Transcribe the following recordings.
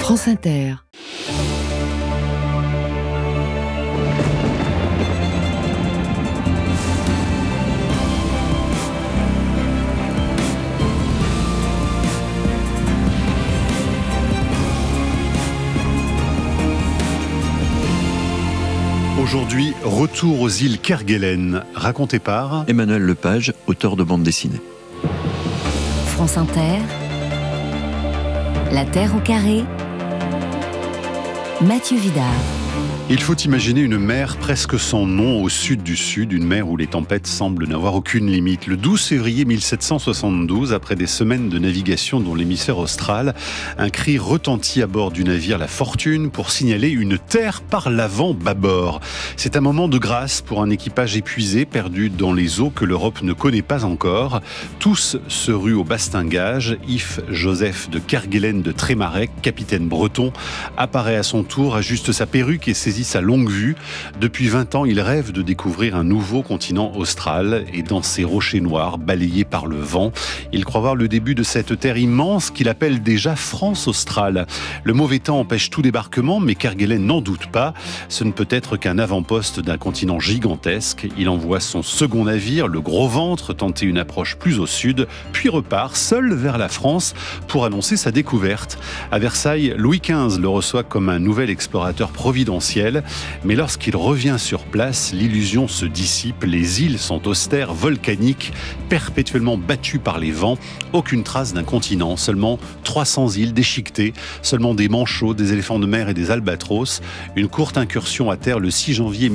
France Inter. Aujourd'hui, retour aux îles Kerguelen, raconté par Emmanuel Lepage, auteur de bande dessinée. France Inter, La Terre au carré, Mathieu Vidard. Il faut imaginer une mer presque sans nom au sud du sud, une mer où les tempêtes semblent n'avoir aucune limite. Le 12 février 1772, après des semaines de navigation dans l'hémisphère austral, un cri retentit à bord du navire La Fortune pour signaler une terre par l'avant bâbord. C'est un moment de grâce pour un équipage épuisé, perdu dans les eaux que l'Europe ne connaît pas encore. Tous se ruent au bastingage. Yves Joseph de Kerguelen de Trémarec, capitaine breton, apparaît à son tour, ajuste sa perruque et saisit sa longue vue. Depuis 20 ans, il rêve de découvrir un nouveau continent austral et dans ces rochers noirs balayés par le vent, il croit voir le début de cette terre immense qu'il appelle déjà France australe. Le mauvais temps empêche tout débarquement, mais Kerguelen n'en doute pas. Ce ne peut être qu'un avant-poste d'un continent gigantesque. Il envoie son second navire, le Gros Ventre, tenter une approche plus au sud, puis repart seul vers la France pour annoncer sa découverte. À Versailles, Louis XV le reçoit comme un nouvel explorateur providentiel. Mais lorsqu'il revient sur place, l'illusion se dissipe, les îles sont austères, volcaniques, perpétuellement battues par les vents, aucune trace d'un continent, seulement 300 îles déchiquetées, seulement des manchots, des éléphants de mer et des albatros. Une courte incursion à terre le 6 janvier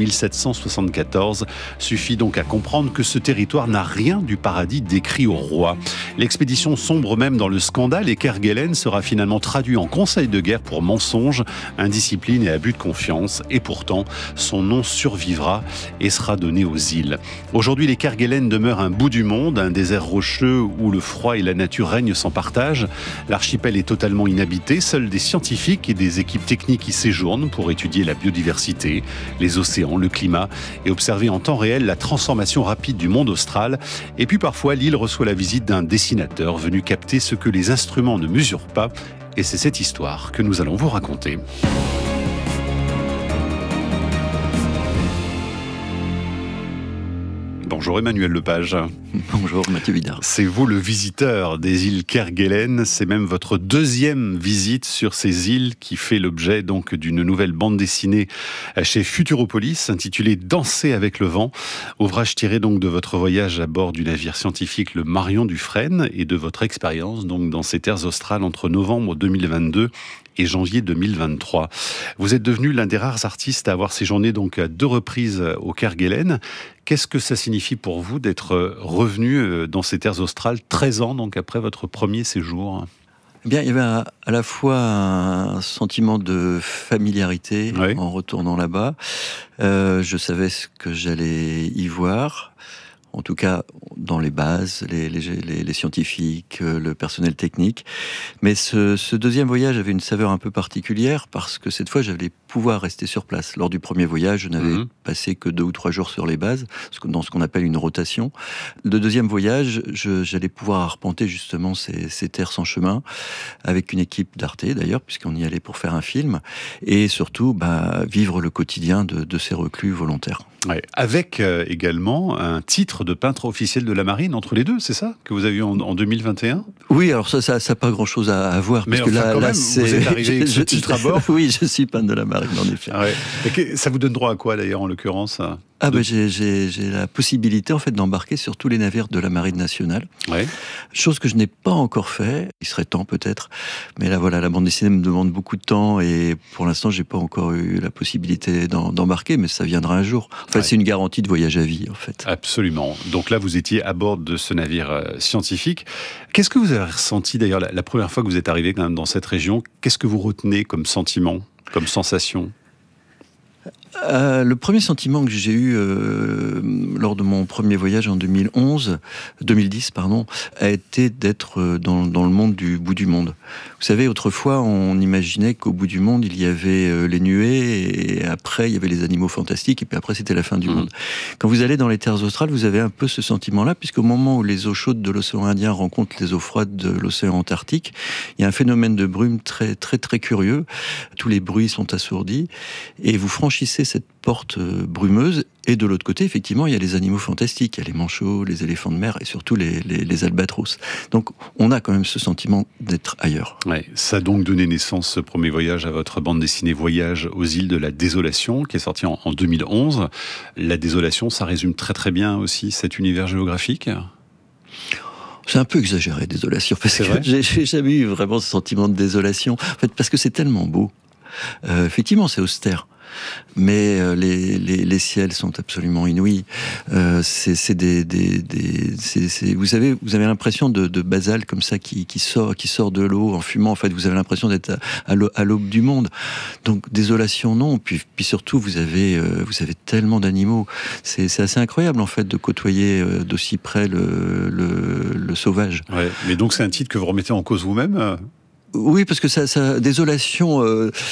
1774 suffit donc à comprendre que ce territoire n'a rien du paradis décrit au roi. L'expédition sombre même dans le scandale et Kerguelen sera finalement traduit en conseil de guerre pour mensonge, indiscipline et abus de confiance. Et pourtant, son nom survivra et sera donné aux îles. Aujourd'hui, les Kerguelen demeurent un bout du monde, un désert rocheux où le froid et la nature règnent sans partage. L'archipel est totalement inhabité, seuls des scientifiques et des équipes techniques y séjournent pour étudier la biodiversité, les océans, le climat et observer en temps réel la transformation rapide du monde austral. Et puis parfois, l'île reçoit la visite d'un dessinateur venu capter ce que les instruments ne mesurent pas. Et c'est cette histoire que nous allons vous raconter. Bonjour Emmanuel Lepage. Bonjour Mathieu Vidard. C'est vous le visiteur des îles Kerguelen, c'est même votre deuxième visite sur ces îles qui fait l'objet donc d'une nouvelle bande dessinée chez Futuropolis intitulée Danser avec le vent, ouvrage tiré donc de votre voyage à bord du navire scientifique le Marion Dufresne et de votre expérience donc dans ces terres australes entre novembre 2022 et janvier 2023. Vous êtes devenu l'un des rares artistes à avoir séjourné donc à 2 reprises au Kerguelen. Qu'est-ce que ça signifie pour vous d'être revenu dans ces terres australes 13 ans donc après votre premier séjour ? Eh bien, il y avait à la fois un sentiment de familiarité en retournant là-bas. Je savais ce que j'allais y voir. En tout cas, dans les bases, les scientifiques, le personnel technique. Mais ce deuxième voyage avait une saveur un peu particulière parce que cette fois, j'allais pouvoir rester sur place. Lors du premier voyage, je n'avais passé que 2 ou 3 jours sur les bases, dans ce qu'on appelle une rotation. Le deuxième voyage, j'allais pouvoir arpenter justement ces terres sans chemin, avec une équipe d'Arte d'ailleurs, puisqu'on y allait pour faire un film, et surtout vivre le quotidien de ces reclus volontaires. Ouais, avec également un titre de peintre officiel de la marine entre les deux, c'est ça que vous avez eu en 2021 ? Oui, alors ça n'a pas grand-chose à voir. Mais parce que là, vous êtes arrivé avec ce titre à bord ? Oui, je suis peintre de la marine, en effet. Ouais. Et ça vous donne droit à quoi d'ailleurs en l'occurrence ? J'ai la possibilité en fait d'embarquer sur tous les navires de la Marine nationale. Ouais. Chose que je n'ai pas encore fait. Il serait temps peut-être. Mais là voilà, la bande dessinée me demande beaucoup de temps et pour l'instant j'ai pas encore eu la possibilité d'embarquer, mais ça viendra un jour. En fait, c'est une garantie de voyage à vie en fait. Absolument. Donc là, vous étiez à bord de ce navire scientifique. Qu'est-ce que vous avez ressenti d'ailleurs la première fois que vous êtes arrivé quand même dans cette région ? Qu'est-ce que vous retenez comme sentiment, comme sensation ? Le premier sentiment que j'ai eu lors de mon premier voyage en 2010, a été d'être dans le monde du bout du monde. Vous savez, autrefois, on imaginait qu'au bout du monde, il y avait les nuées, et après, il y avait les animaux fantastiques, et puis après, c'était la fin du monde. Quand vous allez dans les terres australes, vous avez un peu ce sentiment-là, puisqu'au moment où les eaux chaudes de l'océan Indien rencontrent les eaux froides de l'océan Antarctique, il y a un phénomène de brume très, très, très curieux. Tous les bruits sont assourdis, et vous franchissez cette porte brumeuse, et de l'autre côté, effectivement, il y a les animaux fantastiques, il y a les manchots, les éléphants de mer, et surtout les albatros. Donc, on a quand même ce sentiment d'être ailleurs. Ouais, ça a donc donné naissance, ce premier voyage, à votre bande dessinée Voyage aux îles de la Désolation, qui est sortie en 2011. La désolation, ça résume très très bien aussi cet univers géographique. C'est un peu exagéré, désolation, parce que j'ai jamais eu vraiment ce sentiment de désolation. En fait, parce que c'est tellement beau. Effectivement, c'est austère. Mais les ciels sont absolument inouïs. Vous savez, vous avez l'impression de basalte comme ça qui sort de l'eau en fumant. En fait, vous avez l'impression d'être à l'aube du monde. Donc désolation, non. Puis surtout, vous avez tellement d'animaux. C'est assez incroyable en fait de côtoyer d'aussi près le sauvage. Ouais, mais donc c'est un titre que vous remettez en cause vous-même. Oui, parce que ça désolation.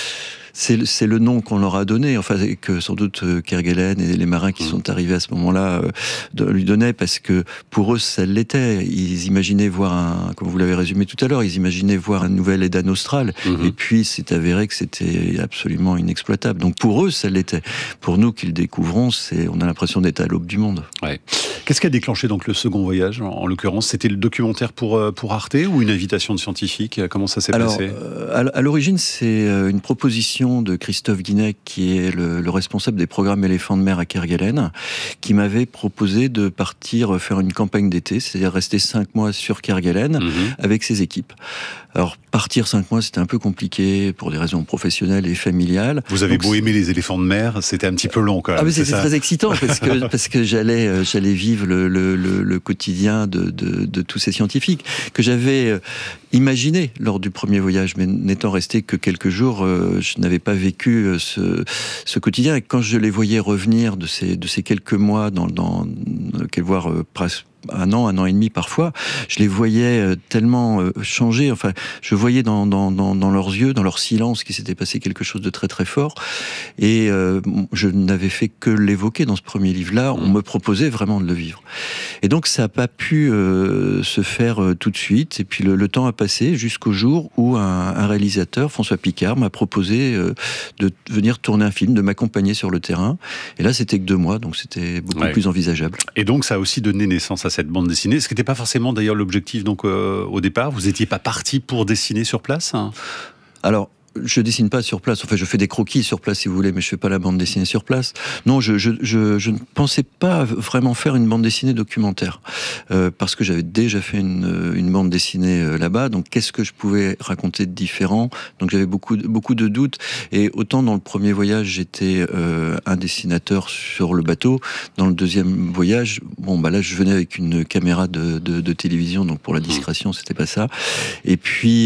C'est le nom qu'on leur a donné, enfin que sans doute Kerguelen et les marins qui sont arrivés à ce moment-là lui donnaient, parce que pour eux ça l'était. Ils imaginaient voir comme vous l'avez résumé tout à l'heure, ils imaginaient voir un nouvel Éden austral, et puis c'est avéré que c'était absolument inexploitable. Donc pour eux ça l'était. Pour nous qui le découvrons, on a l'impression d'être à l'aube du monde. Ouais. Qu'est-ce qui a déclenché donc le second voyage, en l'occurrence? C'était le documentaire pour Arte ou une invitation de scientifiques? Comment ça s'est passé? À l'origine, c'est une proposition de Christophe Guinec, qui est le responsable des programmes éléphants de mer à Kerguelen, qui m'avait proposé de partir faire une campagne d'été, c'est-à-dire rester 5 mois sur Kerguelen avec ses équipes. Alors, partir 5 mois, c'était un peu compliqué pour des raisons professionnelles et familiales. Vous avez beau aimer les éléphants de mer, c'était un petit peu long quand même. Ah, mais c'était très excitant parce que j'allais vivre le quotidien de tous ces scientifiques que j'avais imaginé lors du premier voyage, mais n'étant resté que quelques jours, je n'avais pas vécu ce quotidien. Et quand je les voyais revenir de ces quelques mois, voire presque un an et demi parfois, je les voyais tellement changer. Enfin, je voyais dans leurs yeux, dans leur silence, qu'il s'était passé quelque chose de très très fort. Et je n'avais fait que l'évoquer dans ce premier livre-là. On me proposait vraiment de le vivre. Et donc ça n'a pas pu se faire tout de suite. Et puis le temps a passé jusqu'au jour où un réalisateur, François Picard, m'a proposé de venir tourner un film, de m'accompagner sur le terrain. Et là, c'était que 2 mois, donc c'était beaucoup plus envisageable. Et donc ça a aussi donné naissance à cette bande dessinée, ce qui n'était pas forcément d'ailleurs l'objectif donc au départ. Vous n'étiez pas parti pour dessiner sur place? Alors, je dessine pas sur place. Enfin, je fais des croquis sur place, si vous voulez, mais je fais pas la bande dessinée sur place. Non, je ne pensais pas vraiment faire une bande dessinée documentaire, parce que j'avais déjà fait une bande dessinée là-bas. Donc, qu'est-ce que je pouvais raconter de différent? Donc, j'avais beaucoup de doutes. Et autant dans le premier voyage, j'étais un dessinateur sur le bateau. Dans le deuxième voyage, là, je venais avec une caméra de télévision, donc pour la discrétion, c'était pas ça. Et puis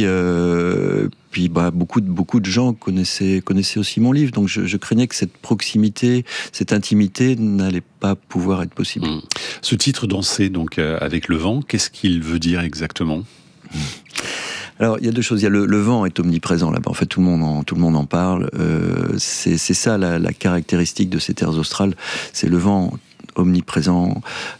beaucoup de gens connaissaient aussi mon livre, donc je craignais que cette proximité, cette intimité n'allait pas pouvoir être possible. Ce titre, Danser donc avec le vent, qu'est-ce qu'il veut dire exactement? Alors, il y a 2 choses. Il y a le vent est omniprésent là-bas. En fait, tout le monde en parle. C'est ça la caractéristique de ces terres australes. C'est le vent omniprésent,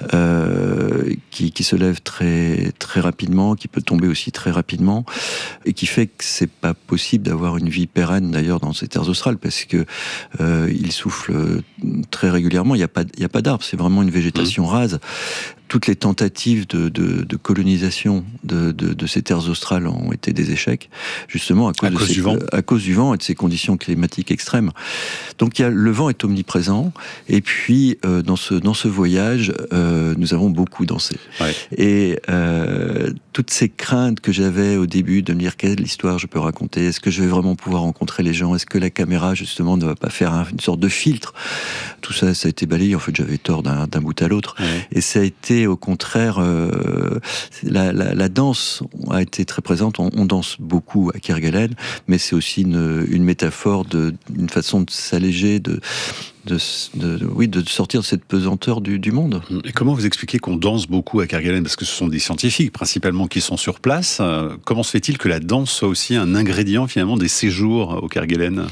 qui se lève très, très rapidement, qui peut tomber aussi très rapidement, et qui fait que c'est pas possible d'avoir une vie pérenne d'ailleurs dans ces terres australes, parce que il souffle très régulièrement. Il y a pas d'arbres, c'est vraiment une végétation rase. Toutes les tentatives de colonisation de ces terres australes ont été des échecs, justement à cause du vent et de ces conditions climatiques extrêmes. Donc le vent est omniprésent, et puis dans ce voyage, nous avons beaucoup dansé. Ouais. Et toutes ces craintes que j'avais au début de me dire quelle histoire je peux raconter, est-ce que je vais vraiment pouvoir rencontrer les gens, est-ce que la caméra justement ne va pas faire une sorte de filtre, tout ça a été balayé. En fait, j'avais tort d'un bout à l'autre. Ouais. Et ça a été été au contraire, la danse a été très présente. On danse beaucoup à Kerguelen, mais c'est aussi une métaphore d'une façon de s'alléger, de sortir de cette pesanteur du monde. Et comment vous expliquez qu'on danse beaucoup à Kerguelen? Parce que ce sont des scientifiques principalement qui sont sur place. Comment se fait-il que la danse soit aussi un ingrédient finalement des séjours au Kerguelen?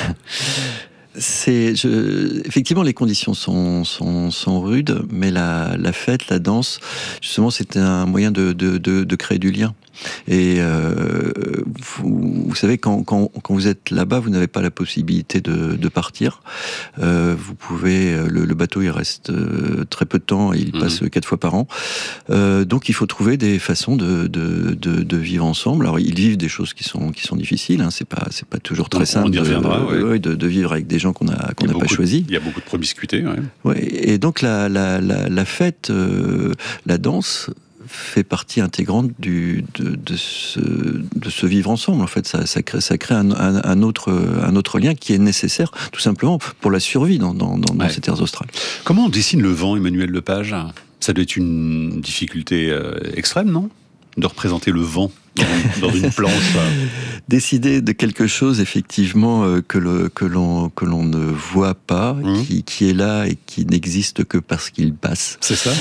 Effectivement, les conditions sont rudes, mais la fête, la danse, justement, c'est un moyen de créer du lien. Et vous savez, quand vous êtes là-bas, vous n'avez pas la possibilité de partir. Vous pouvez, le bateau, il reste très peu de temps, il passe 4 fois par an. Donc, il faut trouver des façons de vivre ensemble. Alors, ils vivent des choses qui sont difficiles. Hein. C'est pas toujours très simple. On y reviendra. De vivre avec des gens qu'on n'a pas choisis. Il y a beaucoup de promiscuité. Et donc, la fête, la danse fait partie intégrante de ce vivre ensemble. En fait, ça crée un autre lien qui est nécessaire, tout simplement, pour la survie dans ces terres australes. Comment on dessine le vent, Emmanuel Lepage? Ça doit être une difficulté extrême, non? De représenter le vent dans une planche. Décider de quelque chose, effectivement, que l'on ne voit pas, qui est là et qui n'existe que parce qu'il passe. C'est ça.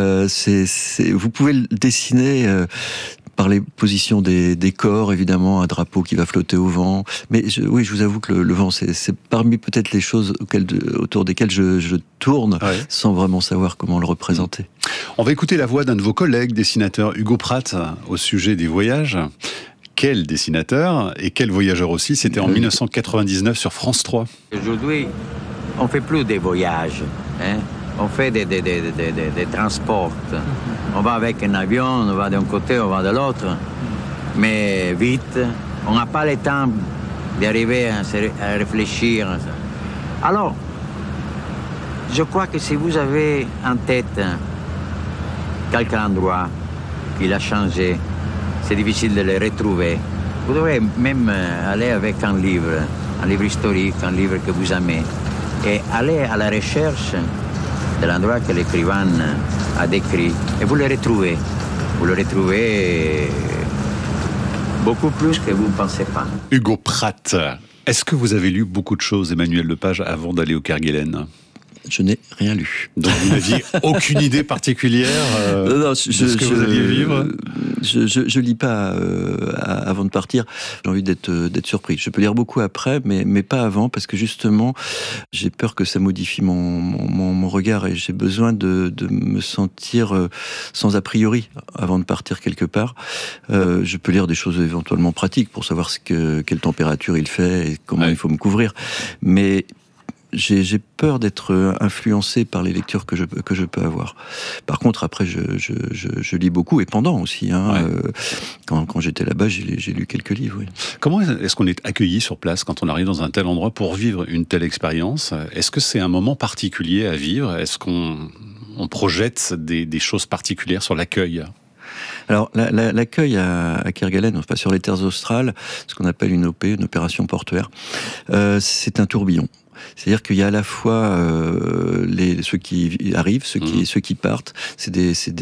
Vous pouvez le dessiner par les positions des corps, évidemment, un drapeau qui va flotter au vent. Mais je vous avoue que le vent, c'est parmi peut-être les choses autour desquelles je tourne, sans vraiment savoir comment le représenter. On va écouter la voix d'un de vos collègues dessinateurs, Hugo Pratt, au sujet des voyages. Quel dessinateur et quel voyageur aussi. C'était en 1999 sur France 3. Aujourd'hui, on ne fait plus des voyages. On fait des transports. On va avec un avion, on va d'un côté, on va de l'autre. Mais vite, on n'a pas le temps d'arriver à réfléchir. Alors, je crois que si vous avez en tête quelque endroit qu'il a changé, c'est difficile de le retrouver. Vous devrez même aller avec un livre historique, un livre que vous aimez, et aller à la recherche de l'endroit que l'écrivain a décrit, et vous le retrouvez. Vous le retrouvez beaucoup plus que vous ne pensez pas. Hugo Pratt, est-ce que vous avez lu beaucoup de choses, Emmanuel Lepage, avant d'aller au Kerguelen? Je n'ai rien lu. Donc vous n'aviez aucune idée particulière de ce que vous alliez vivre? Je lis pas avant de partir. J'ai envie d'être surpris. Je peux lire beaucoup après, mais pas avant, parce que justement, j'ai peur que ça modifie mon regard, et j'ai besoin de me sentir sans a priori avant de partir quelque part. Je peux lire des choses éventuellement pratiques pour savoir quelle température il fait et comment il faut me couvrir. Mais j'ai peur d'être influencé par les lectures que je peux avoir. Par contre, après, je lis beaucoup, et pendant aussi. Quand j'étais là-bas, j'ai lu quelques livres. Oui. Comment est-ce qu'on est accueilli sur place quand on arrive dans un tel endroit pour vivre une telle expérience? Est-ce que c'est un moment particulier à vivre? Est-ce qu'on projette des choses particulières sur l'accueil? Alors, l'accueil à Kerguelen, enfin sur les terres australes, ce qu'on appelle une OP, une opération portuaire, c'est un tourbillon. C'est-à-dire qu'il y a à la fois ceux qui arrivent, ceux qui partent. C'est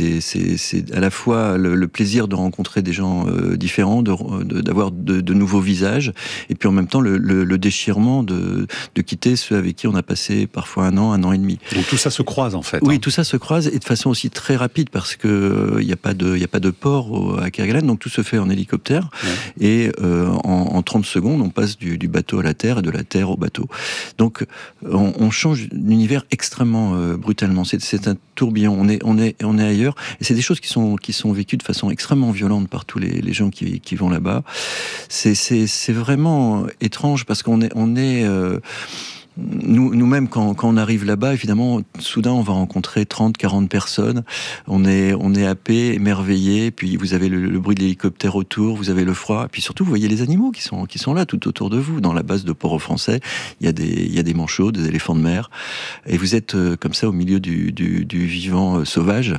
à la fois le plaisir de rencontrer des gens différents, d'avoir de nouveaux visages, et puis en même temps le déchirement de quitter ceux avec qui on a passé parfois un an et demi. Donc tout ça se croise en fait. Oui, tout ça se croise, et de façon aussi très rapide, parce que il y a pas de port à Kerguelen, donc tout se fait en hélicoptère, et en 30 secondes on passe du bateau à la terre et de la terre au bateau. Donc on change d'univers extrêmement brutalement. C'est un tourbillon. On est ailleurs, et c'est des choses qui sont vécues de façon extrêmement violente par tous les gens qui vont là-bas. C'est vraiment étrange, parce qu'on est nous-mêmes, quand on arrive là-bas, évidemment, soudain, on va rencontrer 30, 40 personnes. On est happé, émerveillé. Puis vous avez le bruit de l'hélicoptère autour, vous avez le froid. Puis surtout, vous voyez les animaux qui sont là, tout autour de vous. Dans la base de Port-au-Français, il y a des manchots, des éléphants de mer. Et vous êtes comme ça au milieu du vivant sauvage.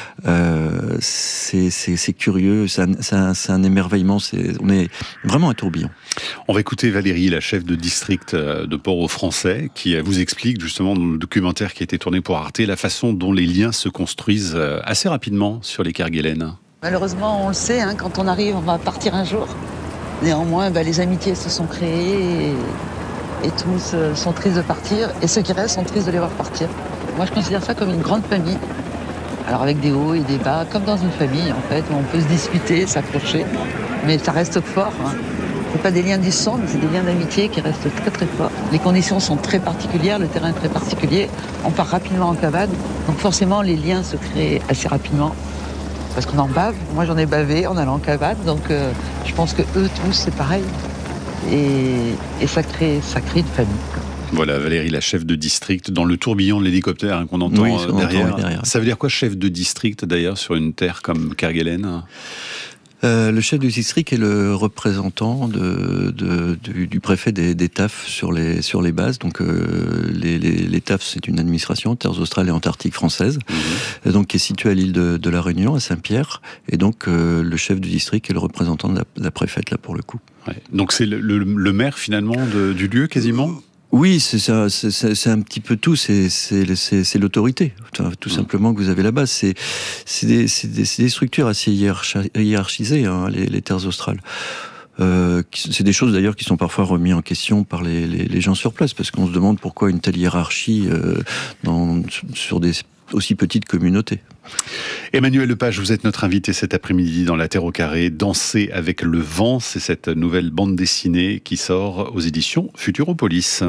C'est curieux, c'est un émerveillement. On est vraiment un tourbillon. On va écouter Valérie, la chef de district de Port-au-Français. français qui vous explique justement dans le documentaire qui a été tourné pour Arte la façon dont les liens se construisent assez rapidement sur les Kerguelen. Malheureusement, on le sait, quand on arrive, on va partir un jour. Néanmoins, les amitiés se sont créées et tous sont tristes de partir. Et ceux qui restent sont tristes de les voir partir. Moi, je considère ça comme une grande famille. Alors avec des hauts et des bas, comme dans une famille en fait, où on peut se disputer, s'accrocher, mais ça reste fort. C'est pas des liens du sang, mais c'est des liens d'amitié qui restent très très forts. Les conditions sont très particulières, le terrain est très particulier, on part rapidement en cavade, donc forcément les liens se créent assez rapidement. Parce qu'on en bave, moi j'en ai bavé en allant en cavade, donc je pense que eux tous c'est pareil. Et ça crée une famille. Voilà, Valérie, la chef de district, dans le tourbillon de l'hélicoptère qu'on entend, derrière. Ça veut dire quoi, chef de district, d'ailleurs, sur une terre comme Kerguelen ? Le chef de district est le représentant du préfet des TAF sur les bases. Donc les TAF, c'est une administration, Terres australes et antarctiques françaises, donc qui est située à l'île de la Réunion, à Saint-Pierre. Et donc le chef du district est le représentant de la préfète, là, pour le coup. Ouais. Donc c'est le maire, finalement, du lieu, quasiment ? Oui, c'est ça, c'est un petit peu tout, c'est l'autorité, tout simplement, que vous avez là-bas. C'est des structures assez hiérarchisées, les terres australes. C'est des choses d'ailleurs qui sont parfois remises en question par les gens sur place, parce qu'on se demande pourquoi une telle hiérarchie sur des aussi petites communautés. Emmanuel Lepage, vous êtes notre invité cet après-midi dans La Terre au Carré. Danser avec le vent, c'est cette nouvelle bande dessinée qui sort aux éditions Futuropolis.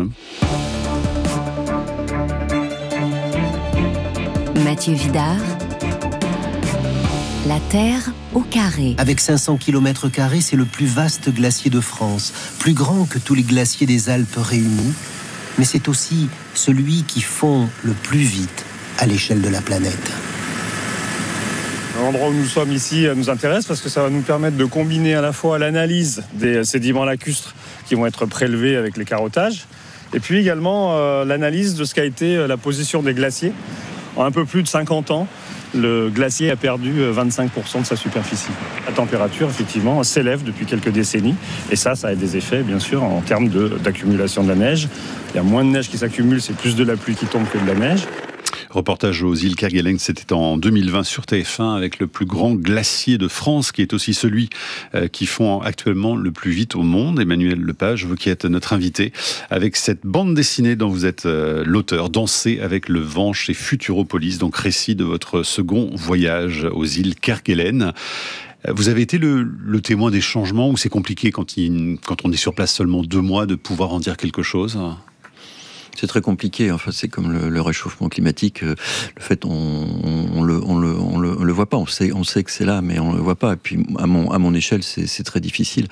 Mathieu Vidard, La Terre au Carré. Avec 500 km², c'est le plus vaste glacier de France, plus grand que tous les glaciers des Alpes réunis, mais c'est aussi celui qui fond le plus vite à l'échelle de la planète. L'endroit où nous sommes ici nous intéresse parce que ça va nous permettre de combiner à la fois l'analyse des sédiments lacustres qui vont être prélevés avec les carottages et puis également l'analyse de ce qu'a été la position des glaciers. En un peu plus de 50 ans, le glacier a perdu 25% de sa superficie. La température, effectivement, s'élève depuis quelques décennies et ça a des effets, bien sûr, en termes d'accumulation de la neige. Il y a moins de neige qui s'accumule, c'est plus de la pluie qui tombe que de la neige. Reportage aux îles Kerguelen, c'était en 2020 sur TF1 avec le plus grand glacier de France qui est aussi celui qui fond actuellement le plus vite au monde. Emmanuel Lepage, vous qui êtes notre invité, avec cette bande dessinée dont vous êtes l'auteur, Danser avec le vent chez Futuropolis, donc récit de votre second voyage aux îles Kerguelen. Vous avez été le témoin des changements ou c'est compliqué quand on est sur place seulement 2 mois de pouvoir en dire quelque chose ? C'est très compliqué. Enfin, c'est comme le réchauffement climatique. Le fait, on le voit pas. On sait que c'est là, mais on le voit pas. Et puis, à mon échelle, c'est très difficile.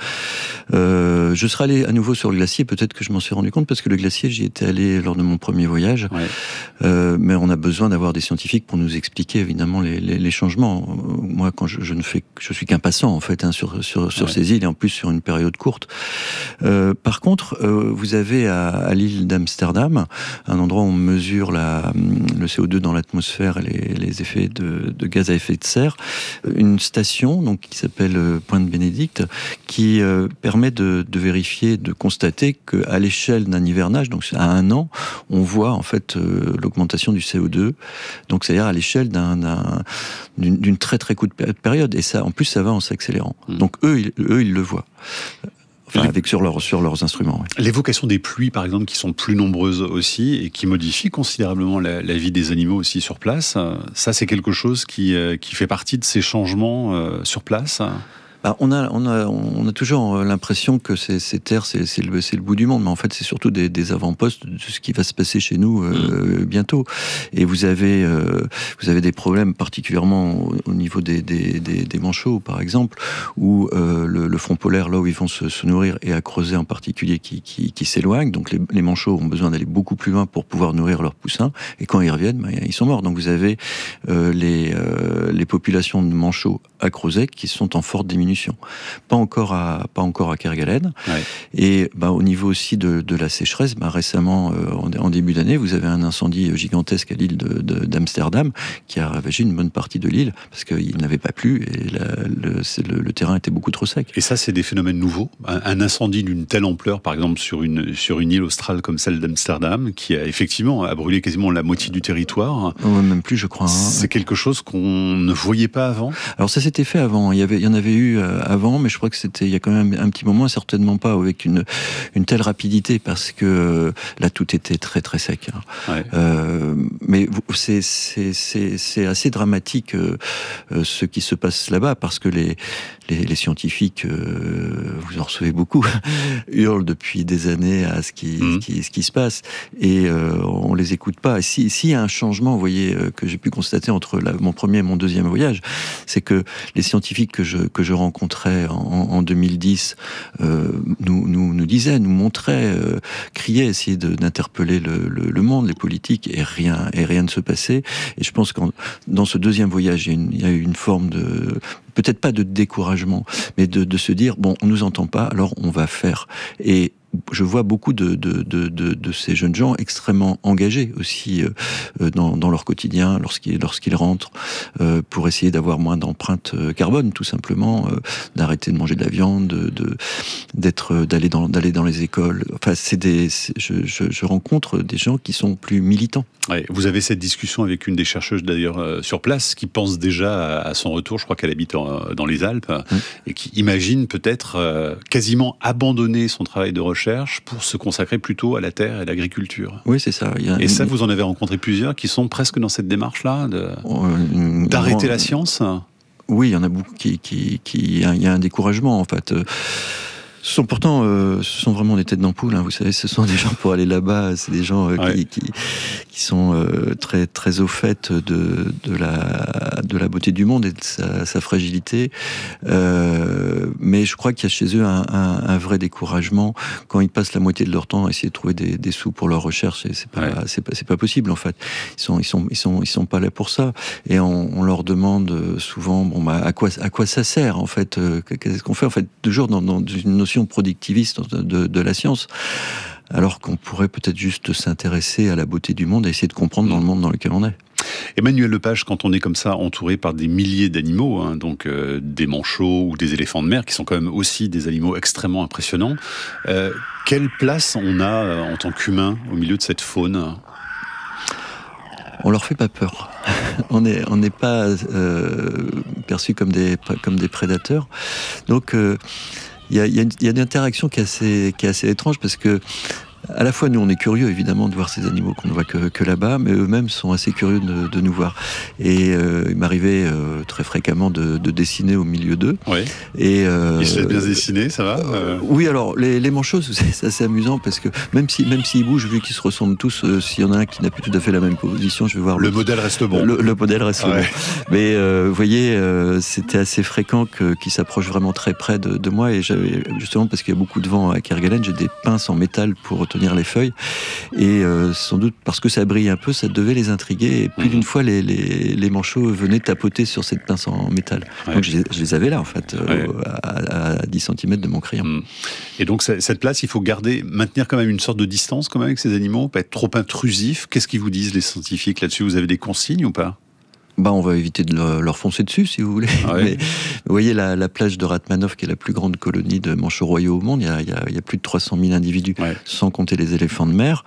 Je serais allé à nouveau sur le glacier. Peut-être que je m'en suis rendu compte parce que le glacier, j'y étais allé lors de mon premier voyage. Ouais. Mais on a besoin d'avoir des scientifiques pour nous expliquer évidemment les changements. Moi, quand je suis qu'un passant en fait sur ouais. Ces îles et en plus sur une période courte. Par contre, vous avez à l'île d'Amsterdam un endroit où on mesure le CO2 dans l'atmosphère et les effets de gaz à effet de serre, une station donc, qui s'appelle Pointe-Bénédicte, qui permet de vérifier, de constater qu'à l'échelle d'un hivernage, donc à 1 an, on voit en fait l'augmentation du CO2, donc c'est-à-dire à l'échelle d'une très très courte période, et ça, en plus ça va en s'accélérant. Donc eux, ils le voient. Enfin, sur leurs instruments. Ouais. L'évocation des pluies, par exemple, qui sont plus nombreuses aussi et qui modifient considérablement la vie des animaux aussi sur place, ça c'est quelque chose qui fait partie de ces changements sur place. On a toujours l'impression que ces terres, c'est le bout du monde, mais en fait, c'est surtout des avant-postes de ce qui va se passer chez nous bientôt. Et vous avez des problèmes particulièrement au niveau des manchots, par exemple, où le front polaire, là où ils vont se nourrir, et à creuser en particulier, qui s'éloigne. Donc les manchots ont besoin d'aller beaucoup plus loin pour pouvoir nourrir leurs poussins. Et quand ils reviennent, ils sont morts. Donc vous avez les populations de manchots à Crozet qui sont en forte diminution diminution. Pas encore à Kerguelen. Ouais. Et au niveau aussi de la sécheresse, récemment, en début d'année, vous avez un incendie gigantesque à l'île d'Amsterdam qui a ravagé une bonne partie de l'île parce qu'il n'avait pas plu et le terrain était beaucoup trop sec. Et ça, c'est des phénomènes nouveaux. Un incendie d'une telle ampleur, par exemple sur une île australe comme celle d'Amsterdam, qui a effectivement brûlé quasiment la moitié du territoire. Même plus, je crois. C'est quelque chose qu'on ne voyait pas avant. Alors ça s'était fait avant. Il y en avait eu avant, mais je crois que c'était il y a quand même un petit moment, certainement pas avec une telle rapidité, parce que là tout était très très sec. Ouais. Mais c'est assez dramatique ce qui se passe là-bas, parce que les scientifiques, vous en recevez beaucoup, hurlent depuis des années à ce qui se passe, et on les écoute pas. S'il y a un changement, vous voyez, que j'ai pu constater entre mon premier et mon deuxième voyage, c'est que les scientifiques que je rencontrais en 2010 nous disaient, nous montraient, criaient, essayaient d'interpeller le monde, les politiques, et rien ne se passait. Et je pense que dans ce deuxième voyage, il y a eu une forme de, peut-être pas de découragement, mais de se dire, bon, on nous entend pas, alors on va faire. Et je vois beaucoup de ces jeunes gens extrêmement engagés aussi dans leur quotidien, lorsqu'ils rentrent, pour essayer d'avoir moins d'empreinte carbone, tout simplement, d'arrêter de manger de la viande, d'aller dans les écoles. Enfin, je rencontre des gens qui sont plus militants. Ouais, vous avez cette discussion avec une des chercheuses d'ailleurs sur place, qui pense déjà à son retour, je crois qu'elle habite dans les Alpes, et qui imagine peut-être quasiment abandonner son travail de recherche pour se consacrer plutôt à la terre et à l'agriculture. Oui, c'est ça. Et ça, vous en avez rencontré plusieurs qui sont presque dans cette démarche-là d'arrêter la science. Oui, il y en a beaucoup il y a un découragement, en fait. Ce sont vraiment des têtes d'ampoule, vous savez, ce sont des gens pour aller là-bas, c'est des gens qui sont très, très au fait de la beauté du monde et de sa fragilité. Mais je crois qu'il y a chez eux un vrai découragement quand ils passent la moitié de leur temps à essayer de trouver des sous pour leur recherche. Et c'est pas possible, en fait. Ils sont pas là pour ça. Et on leur demande souvent, à quoi ça sert, en fait, qu'est-ce qu'on fait, en fait, toujours dans une notion productiviste de la science, alors qu'on pourrait peut-être juste s'intéresser à la beauté du monde et essayer de comprendre dans le monde dans lequel on est. Emmanuel Lepage, quand on est comme ça entouré par des milliers d'animaux, donc des manchots ou des éléphants de mer, qui sont quand même aussi des animaux extrêmement impressionnants, quelle place on a en tant qu'humain au milieu de cette faune ? On leur fait pas peur. On n'est pas perçus comme des prédateurs. Donc il y a une interaction qui est assez étrange, parce que à la fois, nous, on est curieux, évidemment, de voir ces animaux qu'on ne voit que là-bas, mais eux-mêmes sont assez curieux de nous voir. Et il m'arrivait très fréquemment de dessiner au milieu d'eux. Oui. Et ils se laissent bien dessiner, ça va Oui, alors, les manchots, c'est assez amusant, parce que même s'ils bougent, vu qu'ils se ressemblent tous, s'il y en a un qui n'a plus tout à fait la même position, je vais voir... Le modèle reste bon. Le modèle reste bon. Mais vous voyez, c'était assez fréquent qu'ils s'approchent vraiment très près de moi, et j'avais, justement, parce qu'il y a beaucoup de vent à Kerguelen, j'ai des pinces en métal pour tenir les feuilles, et sans doute parce que ça brille un peu, ça devait les intriguer, et plus d'une fois les manchots venaient tapoter sur cette pince en métal. Donc je les avais là, en fait, à 10 cm de mon crayon. Et donc cette place, il faut maintenir quand même une sorte de distance quand même avec ces animaux, pas être trop intrusif. Qu'est-ce qu'ils vous disent les scientifiques là-dessus ? Vous avez des consignes ou pas ? On va éviter de leur foncer dessus, si vous voulez. Mais vous voyez la plage de Ratmanov, qui est la plus grande colonie de manchots royaux au monde, il y a plus de 300 000 individus, sans compter les éléphants de mer.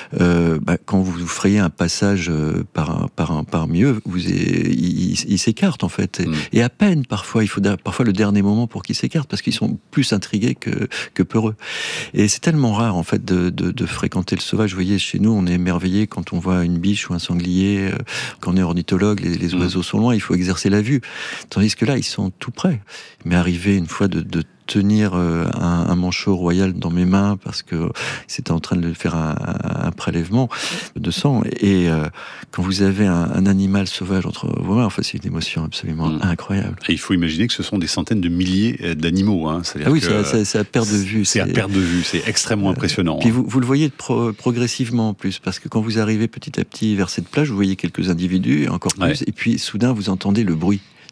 Quand vous frayez un passage parmi eux, ils s'écartent, en fait. Et à peine, parfois, il faut parfois le dernier moment pour qu'ils s'écartent, parce qu'ils sont plus intrigués que peureux. Et c'est tellement rare, en fait, de fréquenter le sauvage. Vous voyez, chez nous, on est émerveillé quand on voit une biche ou un sanglier, quand on est ornithologue, les oiseaux sont loin, il faut exercer la vue. Tandis que là, ils sont tout près. Il m'est arrivé une fois de tenir un manchot royal dans mes mains, parce que c'était en train de faire un prélèvement de sang. Et quand vous avez un animal sauvage entre vos mains, c'est une émotion absolument incroyable. Et il faut imaginer que ce sont des centaines de milliers d'animaux. C'est-à-dire c'est à perte de vue. C'est à perte de vue, c'est extrêmement impressionnant. Puis vous le voyez progressivement en plus, parce que quand vous arrivez petit à petit vers cette plage, vous voyez quelques individus, encore plus, et puis soudain vous entendez le bruit.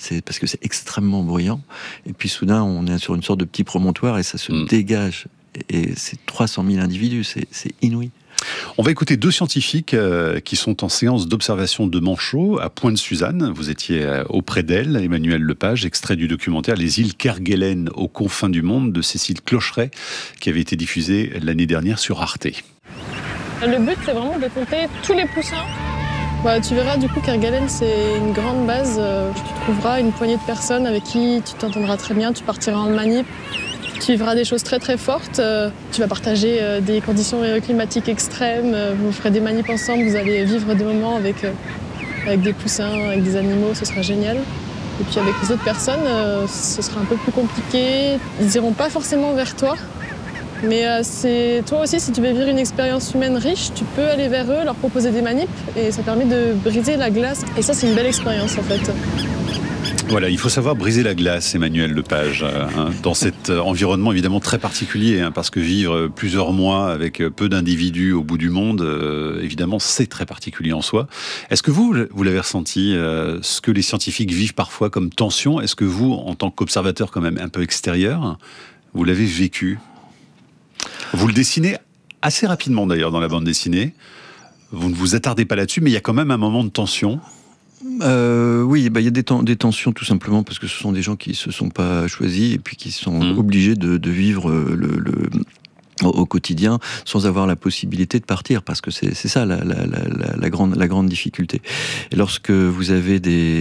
c'est parce que c'est extrêmement bruyant. Et puis soudain, on est sur une sorte de petit promontoire et ça se dégage. Et c'est 300 000 individus, c'est inouï. On va écouter 2 scientifiques qui sont en séance d'observation de Manchot à Pointe-Suzanne. Vous étiez auprès d'elle, Emmanuel Lepage, extrait du documentaire Les îles Kerguelen aux confins du monde de Cécile Clocheret, qui avait été diffusé l'année dernière sur Arte. Le but, c'est vraiment de compter tous les poussins. Tu verras, du coup, Kerguelen, c'est une grande base. Tu trouveras une poignée de personnes avec qui tu t'entendras très bien, tu partiras en manip. Tu vivras des choses très très fortes, tu vas partager des conditions climatiques extrêmes, vous ferez des manips ensemble, vous allez vivre des moments avec des poussins, avec des animaux, ce sera génial. Et puis avec les autres personnes, ce sera un peu plus compliqué, ils n'iront pas forcément vers toi. Mais c'est toi aussi, si tu veux vivre une expérience humaine riche, tu peux aller vers eux, leur proposer des manips et ça permet de briser la glace. Et ça, c'est une belle expérience en fait. Voilà, il faut savoir briser la glace, Emmanuel Lepage, dans cet environnement évidemment très particulier, parce que vivre plusieurs mois avec peu d'individus au bout du monde, évidemment, c'est très particulier en soi. Est-ce que vous l'avez ressenti, ce que les scientifiques vivent parfois comme tension? Est-ce que vous, en tant qu'observateur quand même un peu extérieur, vous l'avez vécu? Vous le dessinez assez rapidement d'ailleurs dans la bande dessinée. Vous ne vous attardez pas là-dessus, mais il y a quand même un moment de tension. Oui, il y a des tensions tout simplement parce que ce sont des gens qui se sont pas choisis et puis qui sont obligés de vivre au quotidien sans avoir la possibilité de partir, parce que c'est ça la grande difficulté. Et lorsque vous avez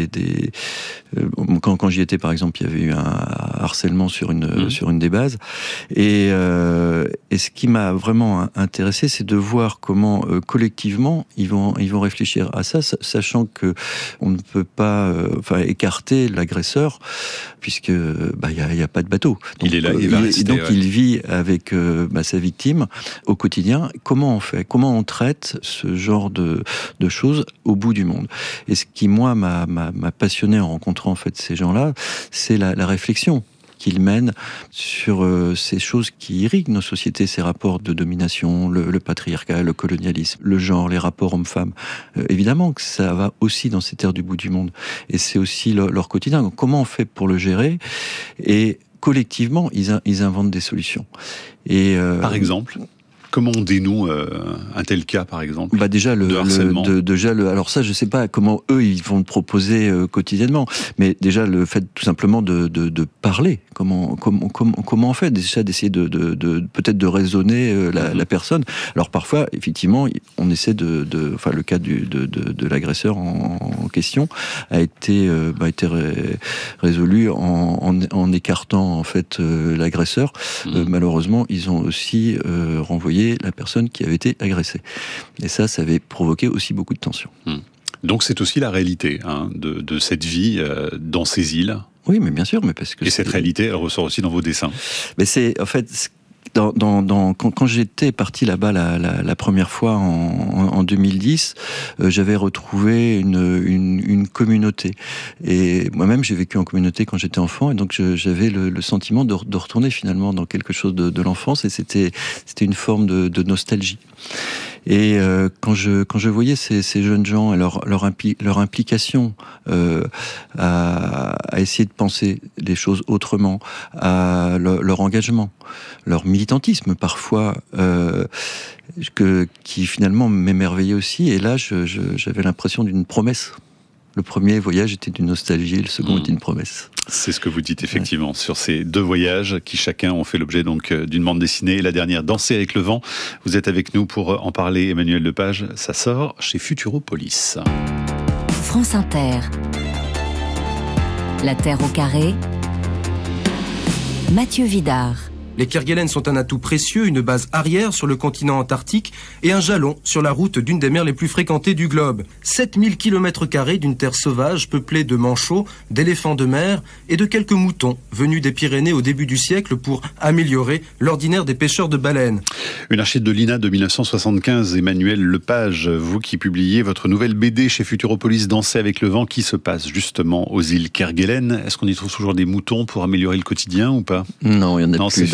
quand j'y étais par exemple, il y avait eu un harcèlement sur une des bases et ce qui m'a vraiment intéressé, c'est de voir comment collectivement ils vont réfléchir à ça, sachant que on ne peut pas écarter l'agresseur puisque il y a pas de bateau. Donc, il est là, il vit avec sa victime au quotidien. Comment on fait? Comment on traite ce genre de choses au bout du monde? Et ce qui, moi, m'a passionné en rencontrant en fait ces gens-là, c'est la réflexion qu'ils mènent sur ces choses qui irriguent nos sociétés, ces rapports de domination, le patriarcat, le colonialisme, le genre, les rapports hommes-femmes. Évidemment que ça va aussi dans ces terres du bout du monde. Et c'est aussi leur quotidien. Donc, comment on fait pour le gérer? Et collectivement, ils inventent des solutions. Et par exemple, comment on dénoue un tel cas, par exemple, déjà de harcèlement? Alors ça, je sais pas comment eux ils vont le proposer quotidiennement, mais déjà le fait tout simplement de parler. Comment on fait déjà d'essayer de peut-être de raisonner la personne. Alors parfois, effectivement, on essaie le cas de l'agresseur en question a été résolu en écartant en fait l'agresseur. Malheureusement, ils ont aussi renvoyé la personne qui avait été agressée. Et ça avait provoqué aussi beaucoup de tensions. Donc c'est aussi la réalité de cette vie dans ces îles. Oui, mais bien sûr, mais parce que cette réalité, elle ressort aussi dans vos dessins. Mais c'est en fait quand j'étais parti là-bas la première fois en 2010, j'avais retrouvé une communauté. Et moi-même, j'ai vécu en communauté quand j'étais enfant, et donc j'avais le sentiment de retourner finalement dans quelque chose de l'enfance, et c'était une forme de nostalgie. Et quand je voyais ces jeunes gens et leur implication à essayer de penser les choses autrement, à leur engagement, leur militantisme parfois, qui finalement m'émerveillait aussi. Et là, j'avais l'impression d'une promesse. Le premier voyage était d'une nostalgie, le second était une promesse. C'est ce que vous dites effectivement sur ces 2 voyages qui chacun ont fait l'objet donc d'une bande dessinée. Et la dernière, Danser avec le vent. Vous êtes avec nous pour en parler, Emmanuel Lepage. Ça sort chez Futuropolis. France Inter. La Terre au carré. Mathieu Vidard. Les Kerguelen sont un atout précieux, une base arrière sur le continent antarctique et un jalon sur la route d'une des mers les plus fréquentées du globe. 7000 km² d'une terre sauvage peuplée de manchots, d'éléphants de mer et de quelques moutons venus des Pyrénées au début du siècle pour améliorer l'ordinaire des pêcheurs de baleines. Une archive de l'INA de 1975, Emmanuel Lepage, vous qui publiez votre nouvelle BD chez Futuropolis, Danser avec le vent, qui se passe justement aux îles Kerguelen. Est-ce qu'on y trouve toujours des moutons pour améliorer le quotidien ou pas? Non, il y en a plus.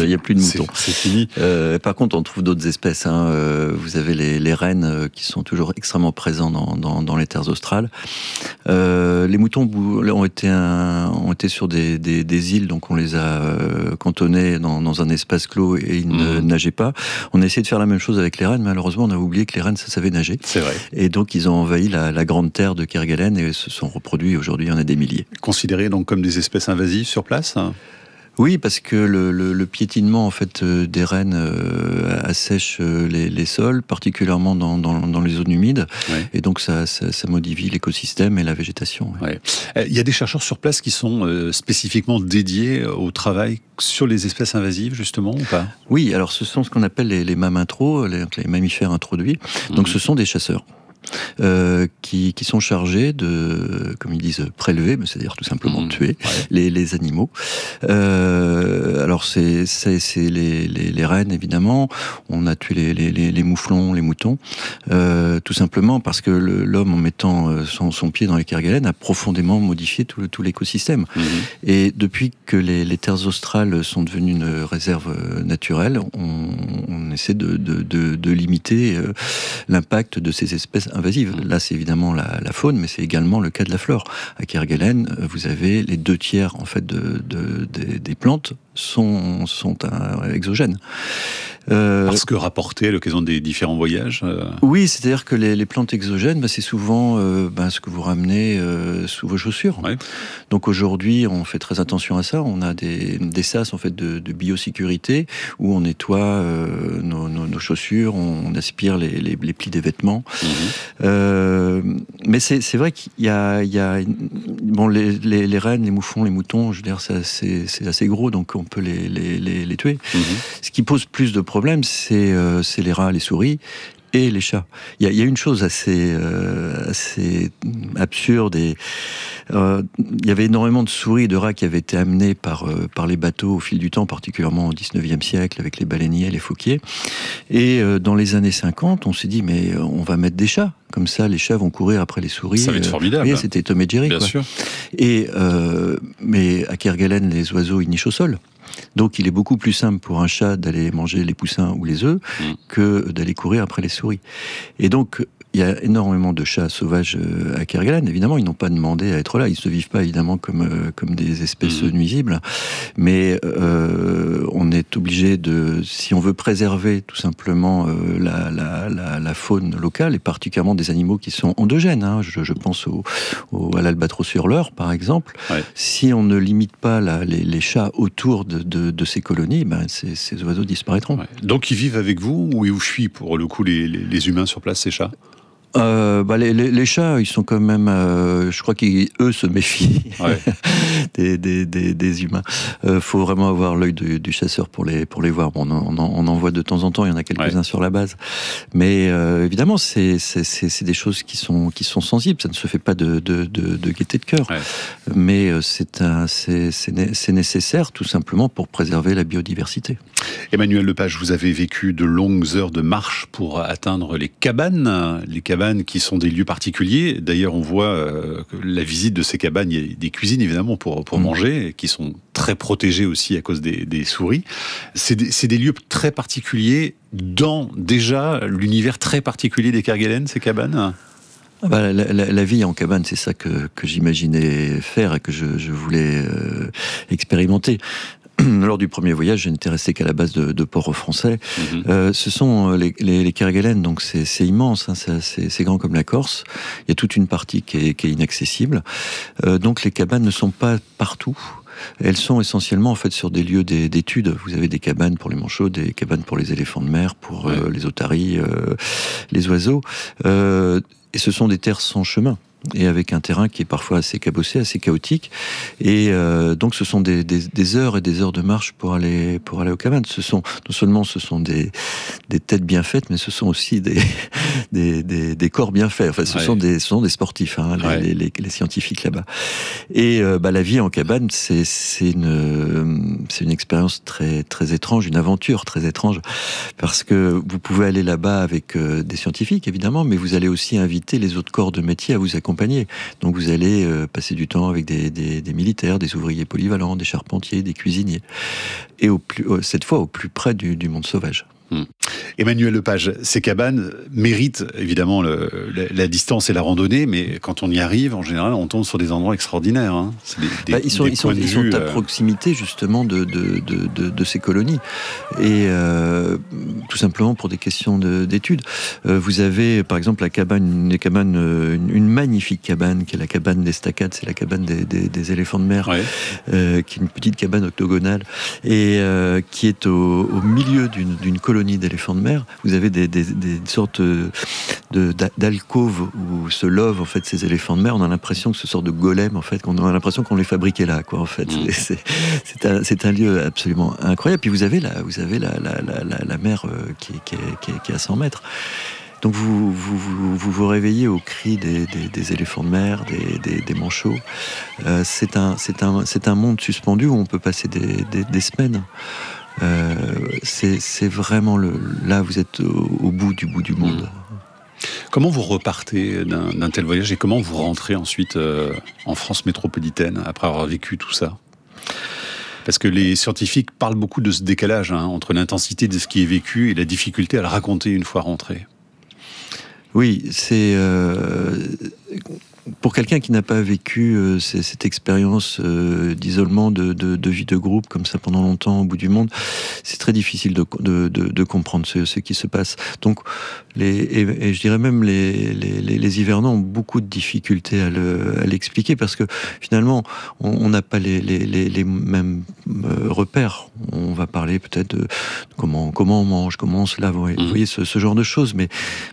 n'y a plus de moutons. C'est fini. Par contre, on trouve d'autres espèces. Vous avez les rennes qui sont toujours extrêmement présents dans les terres australes. Les moutons ont été sur des îles, donc on les a cantonnés dans un espace clos et ils ne nageaient pas. On a essayé de faire la même chose avec les rennes, mais malheureusement, on a oublié que les rennes, ça savait nager. C'est vrai. Et donc, ils ont envahi la grande terre de Kerguelen et se sont reproduits. Aujourd'hui, il y en a des milliers. Considérés donc comme des espèces invasives sur place ? Oui, parce que le piétinement en fait des rennes assèche les sols, particulièrement dans les zones humides, et donc ça modifie l'écosystème et la végétation. Ouais. Il y a des chercheurs sur place qui sont spécifiquement dédiés au travail sur les espèces invasives, justement, ou pas ? Oui, alors ce sont ce qu'on appelle les mammintros, les mammifères introduits. Donc ce sont des chasseurs. Qui sont chargés de, comme ils disent, prélever, c'est-à-dire tout simplement tuer les animaux. Alors c'est les rennes, évidemment. On a tué les mouflons, les moutons, tout simplement parce que l'homme, en mettant son pied dans les Kerguelen, a profondément modifié tout l'écosystème. Et depuis que les terres australes sont devenues une réserve naturelle, on essaie de limiter l'impact de ces espèces invasives. Là, c'est évidemment la faune, mais c'est également le cas de la flore. À Kerguelen, vous avez les 2/3 en fait des plantes sont exogènes. Parce que rapporté à l'occasion des différents voyages Oui, c'est-à-dire que les plantes exogènes, c'est souvent ce que vous ramenez sous vos chaussures. Ouais. Donc aujourd'hui, on fait très attention à ça. On a des sas en fait de biosécurité où on nettoie nos chaussures, on aspire les plis des vêtements. Mais c'est vrai qu'il y a les rennes, les mouflons, les moutons, je veux dire, c'est assez gros, donc on peut les tuer. Ce qui pose plus de problèmes, c'est les rats, les souris et les chats. Il y a une chose assez absurde. Il y avait énormément de souris et de rats qui avaient été amenés par les bateaux au fil du temps, particulièrement au 19e siècle avec les baleiniers, les phoquiers. Et dans les années 50, on s'est dit mais on va mettre des chats. Comme ça, les chats vont courir après les souris. Ça va être formidable. C'était Tom et Jerry. Bien sûr. Et mais à Kerguelen, les oiseaux ils nichent au sol. Donc il est beaucoup plus simple pour un chat d'aller manger les poussins ou les œufs que d'aller courir après les souris. Et donc il y a énormément de chats sauvages à Kerguelen. Évidemment, ils n'ont pas demandé à être là. Ils ne se vivent pas évidemment comme des espèces nuisibles. Mais on est obligé si on veut préserver tout simplement la faune locale, et particulièrement des animaux qui sont endogènes. Je pense à l'albatros hurleur, par exemple. Ouais. Si on ne limite pas les chats autour de ces colonies, ces oiseaux disparaîtront. Ouais. Donc ils vivent avec vous ou ils fuient pour le coup les humains sur place, ces chats ? Les chats, ils sont quand même, je crois qu'eux se méfient des humains. Faut vraiment avoir l'œil du chasseur pour les voir. Bon, on en voit de temps en temps, il y en a quelques-uns sur la base. Mais évidemment, c'est des choses qui sont sensibles. Ça ne se fait pas de gaieté de cœur. Ouais. Mais c'est nécessaire tout simplement pour préserver la biodiversité. Emmanuel Lepage, vous avez vécu de longues heures de marche pour atteindre les cabanes qui sont des lieux particuliers. D'ailleurs, on voit que la visite de ces cabanes, il y a des cuisines évidemment pour manger, qui sont très protégées aussi à cause des souris. C'est des lieux très particuliers dans déjà l'univers très particulier des Kerguelen, ces cabanes. La vie en cabane, c'est ça que j'imaginais faire et que je voulais expérimenter. Lors du premier voyage, je n'étais resté qu'à la base de ports français. Ce sont les Kerguelen, donc c'est immense, c'est grand comme la Corse. Il y a toute une partie qui est inaccessible. Donc les cabanes ne sont pas partout. Elles sont essentiellement en fait sur des lieux d'études. Vous avez des cabanes pour les manchots, des cabanes pour les éléphants de mer, pour les otaries, les oiseaux. Et ce sont des terres sans chemin. Et avec un terrain qui est parfois assez cabossé, assez chaotique. Et donc ce sont des heures et des heures de marche pour aller aux cabanes. Non seulement ce sont des têtes bien faites, mais ce sont aussi des corps bien faits. Enfin, ce sont des sportifs, hein, les scientifiques là-bas. Et la vie en cabane, c'est une expérience très très étrange, une aventure très étrange, parce que vous pouvez aller là-bas avec des scientifiques évidemment, mais vous allez aussi inviter les autres corps de métier à vous accompagner. Donc vous allez passer du temps avec des militaires, des ouvriers polyvalents, des charpentiers, des cuisiniers, et cette fois au plus près du monde sauvage. Emmanuel Lepage, ces cabanes méritent évidemment la distance et la randonnée, mais quand on y arrive, en général, on tombe sur des endroits extraordinaires. Hein. Ils sont à proximité justement de ces colonies, et tout simplement pour des questions d'études. Vous avez par exemple une magnifique cabane qui est la cabane des Stacades, c'est la cabane des éléphants de mer, qui est une petite cabane octogonale et qui est au milieu d'une colonie d'éléphants de mer. Vous avez des sortes d'alcôves où se lovent en fait ces éléphants de mer. On a l'impression que ce sort de golem, en fait, qu'on a l'impression qu'on les fabriquait là, quoi, en fait. C'est un lieu absolument incroyable. Puis vous avez la mer qui est à 100 mètres. Donc vous réveillez au cri des éléphants de mer, des manchots. C'est un monde suspendu où on peut passer des semaines. C'est vraiment là vous êtes au bout du monde. Comment vous repartez d'un tel voyage et comment vous rentrez ensuite en France métropolitaine après avoir vécu tout ça? Parce que les scientifiques parlent beaucoup de ce décalage entre l'intensité de ce qui est vécu et la difficulté à le raconter une fois rentré. Oui, c'est pour quelqu'un qui n'a pas vécu cette expérience d'isolement, de vie de groupe comme ça pendant longtemps au bout du monde, c'est très difficile de comprendre ce qui se passe. Donc, et je dirais même les hivernants ont beaucoup de difficultés à l'expliquer parce que finalement, on n'a pas les mêmes repères. On va parler peut-être de comment on mange, comment on se lave. Vous voyez ce genre de choses, mais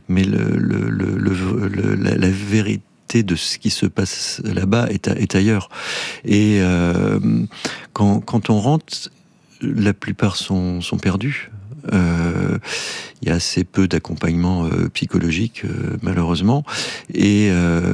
la vérité de ce qui se passe là-bas est ailleurs. Et quand on rentre, la plupart sont perdus. Il y a assez peu d'accompagnement psychologique, malheureusement, et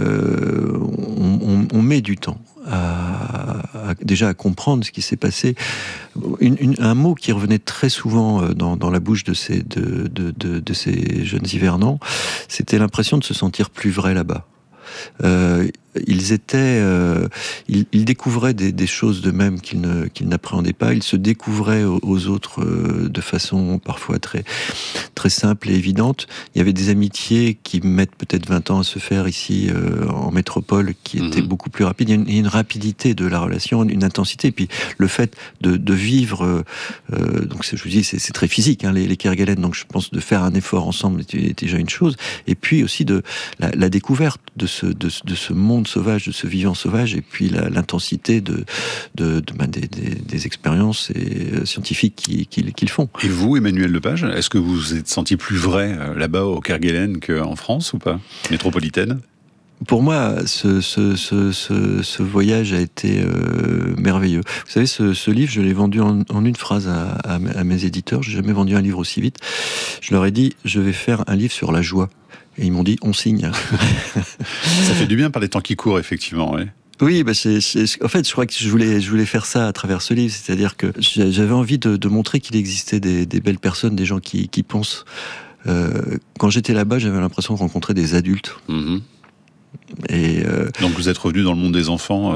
on met du temps déjà à comprendre ce qui s'est passé. Un mot qui revenait très souvent dans la bouche de ces jeunes hivernants, c'était l'impression de se sentir plus vrai là-bas. Ils découvraient des choses d'eux-mêmes qu'ils n'appréhendaient pas. Ils se découvraient aux autres de façon parfois très, très simple et évidente. Il y avait des amitiés qui mettent peut-être 20 ans à se faire ici en métropole, qui étaient beaucoup plus rapides. Il y a une rapidité de la relation, une intensité. Et puis le fait de vivre, donc je vous dis, c'est très physique, les Kerguelen. Donc je pense de faire un effort ensemble était déjà une chose. Et puis aussi de la découverte de ce monde sauvage, de ce vivant sauvage, et puis l'intensité des expériences scientifiques qu'ils font. Et vous, Emmanuel Lepage, est-ce que vous vous êtes senti plus vrai là-bas au Kerguelen qu'en France ou pas, métropolitaine? Pour moi, ce voyage a été merveilleux. Vous savez, ce livre, je l'ai vendu en une phrase à mes éditeurs. J'ai jamais vendu un livre aussi vite. Je leur ai dit, je vais faire un livre sur la joie. Et ils m'ont dit, on signe. Ça fait du bien par les temps qui courent, effectivement, oui. Oui, en fait, je crois que je voulais faire ça à travers ce livre, c'est-à-dire que j'avais envie de montrer qu'il existait des belles personnes, des gens qui pensent. Quand j'étais là-bas, j'avais l'impression de rencontrer des adultes. Et donc vous êtes revenu dans le monde des enfants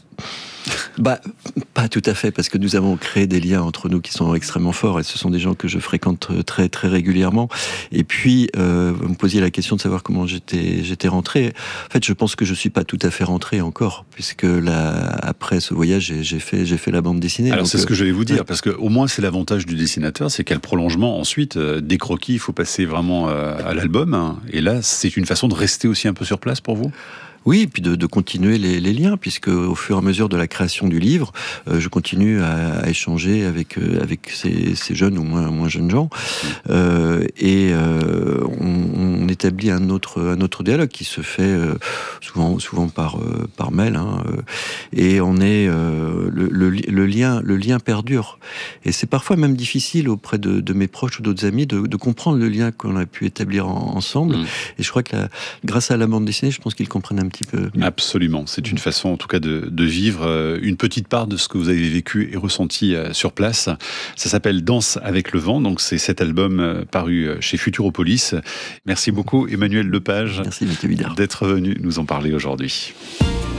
Pas tout à fait, parce que nous avons créé des liens entre nous qui sont extrêmement forts, et ce sont des gens que je fréquente très très régulièrement. Et puis, vous me posiez la question de savoir comment j'étais rentré. En fait, je pense que je suis pas tout à fait rentré encore, puisque là, après ce voyage, j'ai fait la bande dessinée. Alors c'est ce que j'allais vous dire, parce que au moins c'est l'avantage du dessinateur, c'est qu'il y a le prolongement ensuite. Des croquis, il faut passer vraiment à l'album, et là, c'est une façon de rester aussi un peu sur place pour vous? Oui, et puis de continuer les liens, puisque au fur et à mesure de la création du livre, je continue à échanger avec ces jeunes ou moins jeunes gens, et on établit un autre dialogue qui se fait souvent par mail, et on est le lien perdure. Et c'est parfois même difficile auprès de mes proches ou d'autres amis de comprendre le lien qu'on a pu établir ensemble. Et je crois que grâce à la bande dessinée, je pense qu'ils comprennent un petit peu mieux. Absolument, c'est une façon en tout cas de vivre une petite part de ce que vous avez vécu et ressenti sur place. Ça s'appelle Danse avec le vent, donc c'est cet album paru chez Futuropolis. Merci beaucoup Emmanuel Lepage. Merci Mathieu Vidard d'être venu nous en parler aujourd'hui.